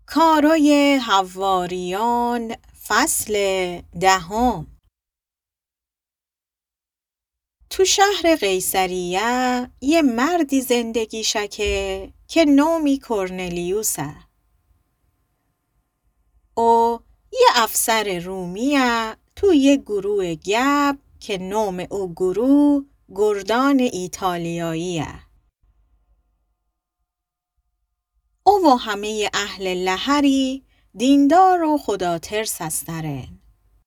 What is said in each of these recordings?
کارای حواریان فصل 10. تو شهر قیصریه یه مردی زندگی شکه که نومی کرنلیوسه. او یه افسر رومیه تو یه گروه گب که نوم او گروه گردان ایتالیاییه. او و همه اهل لهری دیندار و خداترس هسترن.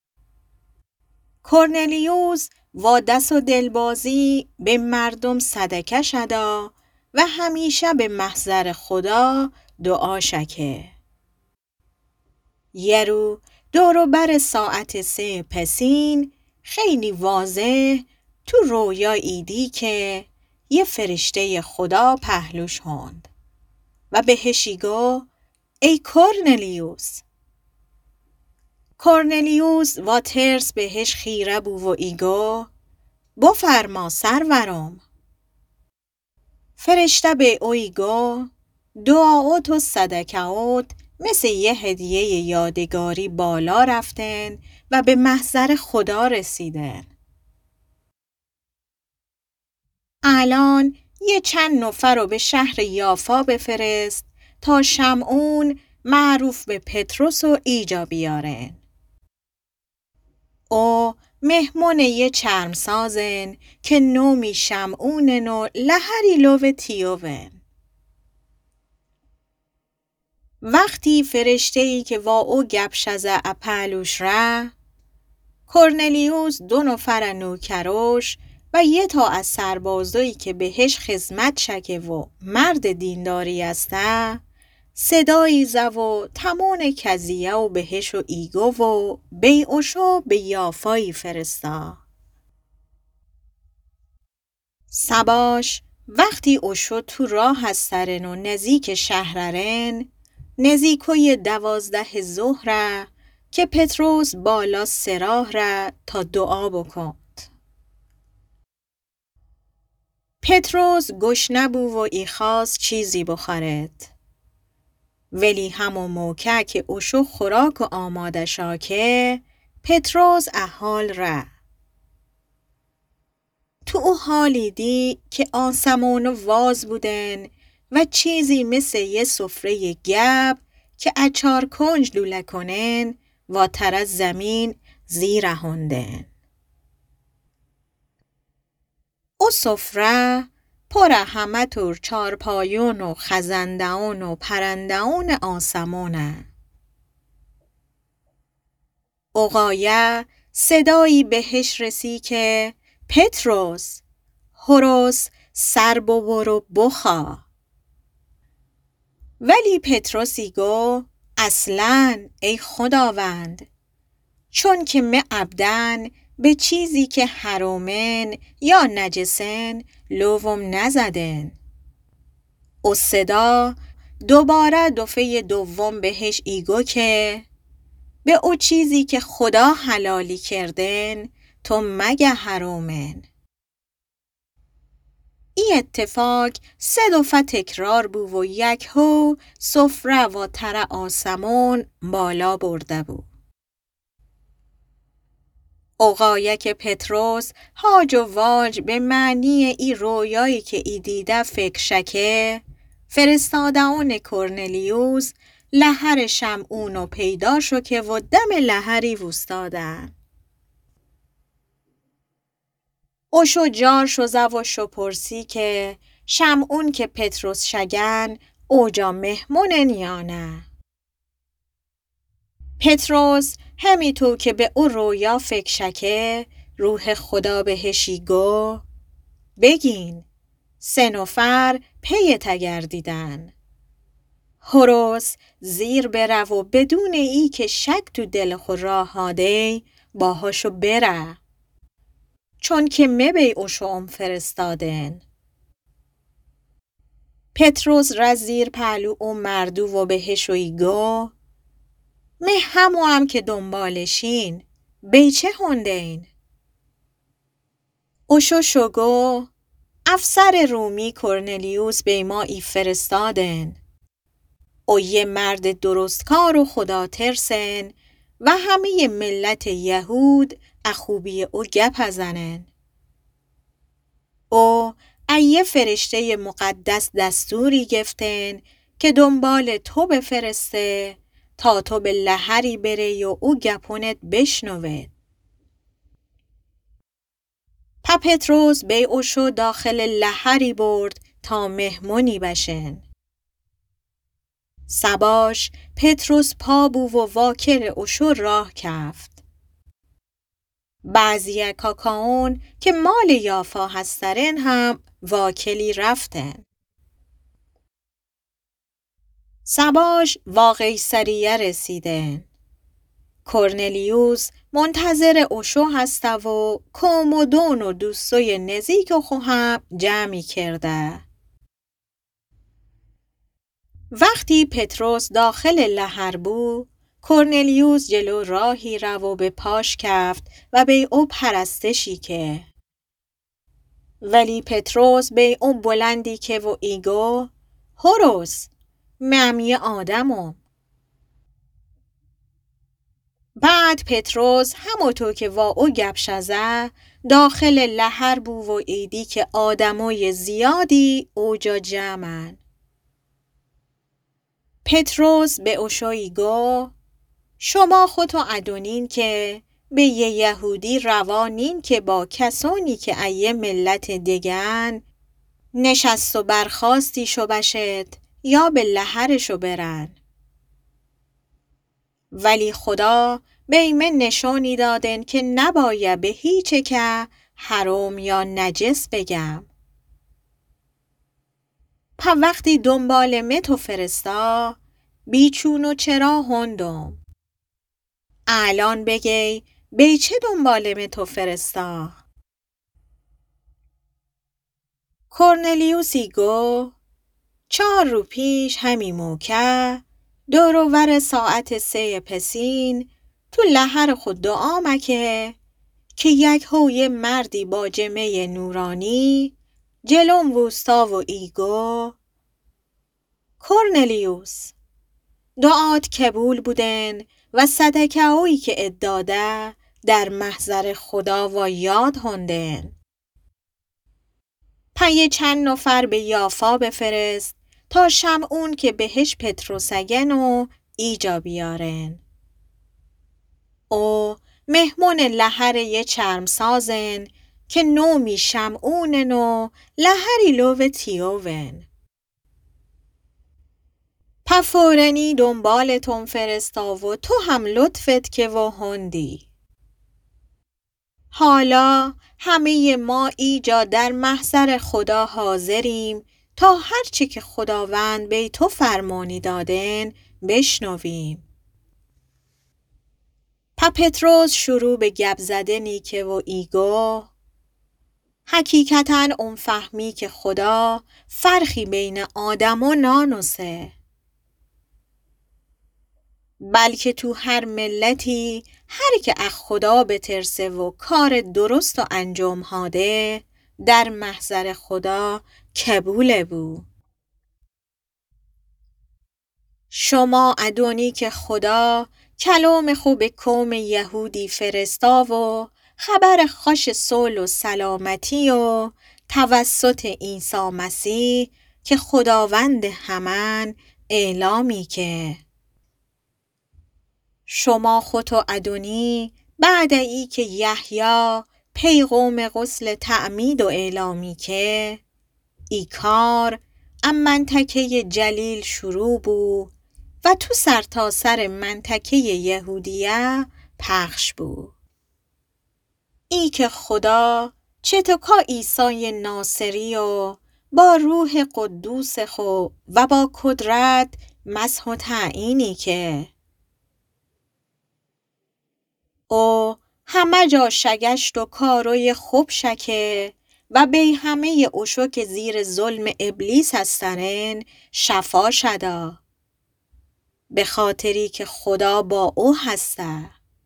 کرنلیوس با دست و دلبازی به مردم صدقه شدا و همیشه به محضر خدا دعا شکه. یه رو دور بر ساعت 3 پسین خیلی واضح تو رویا ایدی که یه فرشته خدا پهلوش هند و بهشی گو ای کرنلیوس. کرنلیوس و ترس بهش خیره بو و ایگو بفرما سرورم. فرشته به او ایگو دعاوت و صدقه‌ات مثل یه هدیه یادگاری بالا رفتن و به محضر خدا رسیدن. الان یه چند نفر رو به شهر یافا بفرست تا شمعون معروف به پتروس و ایجا بیارن. او مهمون یه چرمسازن که نومی شمعونن و لحری لو تیوون. وقتی فرشته‌ای که وا او گپشزه اپلوش ره، کرنلیوس 2 نفر نوکروش و یه تا از سربازایی که بهش خدمت شکه و مرد دینداری هسته صدایی زه و تمون کزیه و بهش و ایگو و بیعشو به یافایی فرستا. سباش وقتی اشو تو راه هسترن و نزیک شهررن نزیکوی 12 ظهره که پتروس بالا سراح ره تا دعا بکند. پتروس گشنه بو و ایخواست چیزی بخورد. ولی همون موقع که اشو خوراک و آماده شاکه پتروس احال ره. تو او حالی دی که آسمون واز بودن و چیزی مثل یه سفره گب که اچار کنج لوله کنن و تر از زمین زیر هندن. او سفره پر همه طور چارپایون و خزندهون و پرندهون آسمونه. اوقایه صدایی بهش رسی که پتروس هروس سر ببرو بخا. ولی پتروسی گو اصلاً ای خداوند چون که من عبدن به چیزی که حرامن یا نجسن لوم نزدن. او صدا دوباره دفعه دوم بهش ایگو که به او چیزی که خدا حلالی کردن تو مگه حرامن. این اتفاق 3 دفعه تکرار بو و یک هو سفره و تر آسمون بالا برده بو. اوقایه که پتروس هاج و واج به معنی ای رویایی که ای دیده فکر شکه فرستادهون کرنلیوس لحر شمعونو پیدا شو که و دم لحری وستادن. اوشو جار شوزه و شو پرسی که شمعون که پتروس شگن اوجا مهمونن یا نه. پتروس همی تو که به او رویا فکر شکه روح خدا بهشی گو بگین 3 نفر پی تگردیدن. هروس زیر بره و بدون ای که شک تو دل خود راه هاده باهاشو بره چون که مبی اوشو فرستادن. پتروس رزیر پهلو او مردو و بهشوی گو مه همو هم که دنبالشین بیچه هندین. اوشو شگو افسر رومی کرنلیوس به ما ای فرستادن. او یه مرد درستکار و خدا ترسن و همه ملت یهود اخوبی او گپ ازنن. او ایه فرشته مقدس دستوری گفتن که دنبال تو بفرسته تا تو به لحری بری و او گپونت بشنوه. پتروس به اوشو داخل لحری برد تا مهمونی بشن. سباش پتروس پا بو و واکل اوشو راه کفت. بعضی کاکاون که مال یافا هسترن هم واکلی رفتن. سباش واقعی سریه رسیدن. کرنلیوس منتظر اوشو هسته و کومودون و دوستای نزیک خو هم جمعی کرده. وقتی پتروس داخل لحر بو، کرنلیوس جلو راهی رو و به پاش کفت و به او پرستشی که. ولی پتروس به او بلندی که و ایگو هروس ممی آدمو. بعد پتروس همونطور که وا او گپ شزه داخل لحر بو و ایدی که آدمای زیادی اوجا جمعن. پتروس به اوشوی گو شما خودتو ادونین که به یه یهودی روانین که با کسانی که ایه ملت دگن نشست و برخاستی شو بشد یا به لحرشو برن. ولی خدا به ایمه نشانی دادن که نباید به هیچه که حرام یا نجس بگم. پا وقتی دنبال متو فرستا بیچون و چرا هندم. الان بگی به چه دنبال متو فرستا؟ کرنلیوسی گو 4 رو پیش همی موکه دوروور ساعت 3 پسین تو لحر خود دعا مکه که یک هوی مردی با جمه نورانی جلوم وستا و ایگو کرنلیوس دعات قبول بودن و صدقه هایی که اداده در محضر خدا و یاد هندن. پی چند نفر به یافا بفرست تا شمعون که بهش پتروسگن و ایجا بیارن. او مهمون لحر یه چرم سازن که نومی شمعونن و لحری لو تیوون. پفورنی دنبالتون فرستا و تو هم لطفت که و هندی. حالا همه ما ایجا در محضر خدا حاضریم تا هرچی که خداوند به تو فرمانی دادن بشنویم. پتروس شروع به گپ زدنی که و ایگو حقیقتاً اون فهمی که خدا فرقی بین آدم و نانوسه. بلکه تو هر ملتی هر که از خدا بترسه و کار درست و انجام هاده در محضر خدا قبوله بو. شما ادونی که خدا کلام خوب قوم یهودی فرستا و خبر خوش صلح و سلامتی و توسط عیسی مسیح که خداوند همن اعلامی که شما خودتو ادونی بعد ای که یحیی پیغام غسل تعمید و اعلامی که ای کار ام منطقه جلیل شروع بو و تو سرتاسر منطقه یهودیه پخش بو. ای که خدا چتوکا عیسی ناصری و با روح قدوس خو و با قدرت مسح و تعیینی که او همه جا شگشت و کاروی خوب شکه و به همه اوشو که زیر ظلم ابلیس هسترن شفا شدا به خاطری که خدا با او هسته.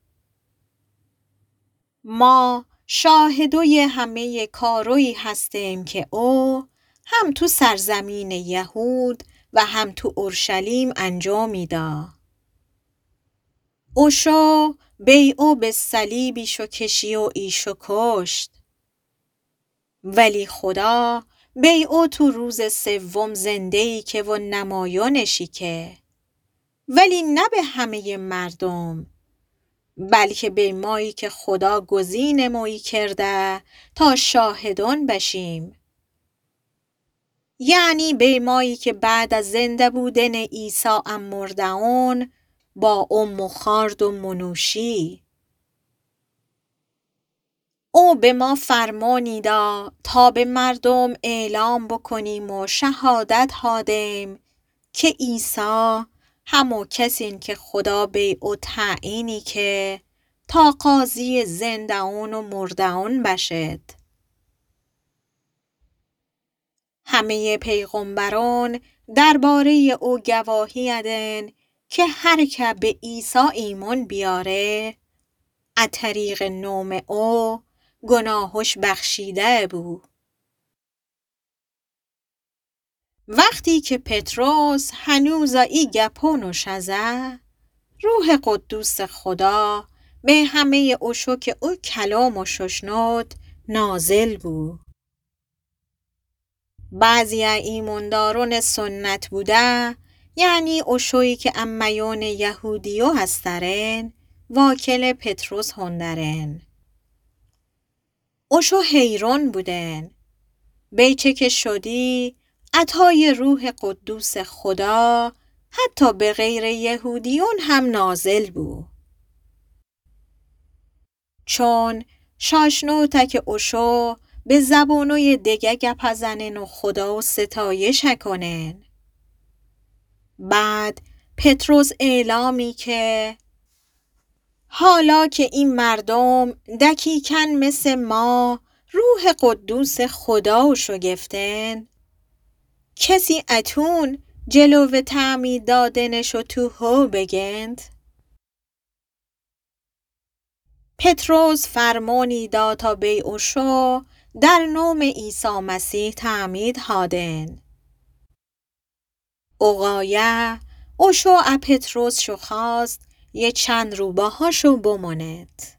ما شاهدوی همه کاروی هستیم که او هم تو سرزمین یهود و هم تو اورشلیم انجامیدا. اوشو بیعو به صلیبیشو کشی و ایشو کشت. ولی خدا بیعو تو روز سوم زندهی که و نمایانشی که، ولی نه به همه مردم، بلکه به مایی که خدا گزین مایی کرده تا شاهدان بشیم. یعنی به مایی که بعد از زنده بودن عیسی ام مردهون با ام خارد و منوشی. او به ما فرمانی دا تا به مردم اعلام بکنیم و شهادت هادیم که عیسی همو کسین که خدا به او تعیینی که تا قاضی زندهون و مردهون بشد. همه پیغمبران درباره او گواهی ادن که هر که به عیسی ایمان بیاره از طریق نام او گناهش بخشیده بود. وقتی که پتروس هنوز ای گپونو شزه، روح قدوس خدا به همه اوشو که او کلامو ششنود نازل بود. بعضی ایمانداران سنت بوده، یعنی اوشویی که امیان یهودیو هسترن، واکل پتروس هندرن. اوشو حیران بودن. بیچه که شدی عطای روح قدوس خدا حتی به غیر یهودیون هم نازل بود. چون شاشنو تک اوشو به زبانوی دگه گپ زنن و خدا و ستایش کنن. بعد پتروس اعلامی که حالا که این مردم دقیقاً مثل ما روح قدوس خدا شگفتن، کسی اتون جلو تعمید دادنشو تو هو بگند. پتروس فرمانی داد تا بیعوشو در نام عیسی مسیح تعمید هادن. اوقایه اوشو ا پتروس شو خواست یه چند روباهاشو بماند.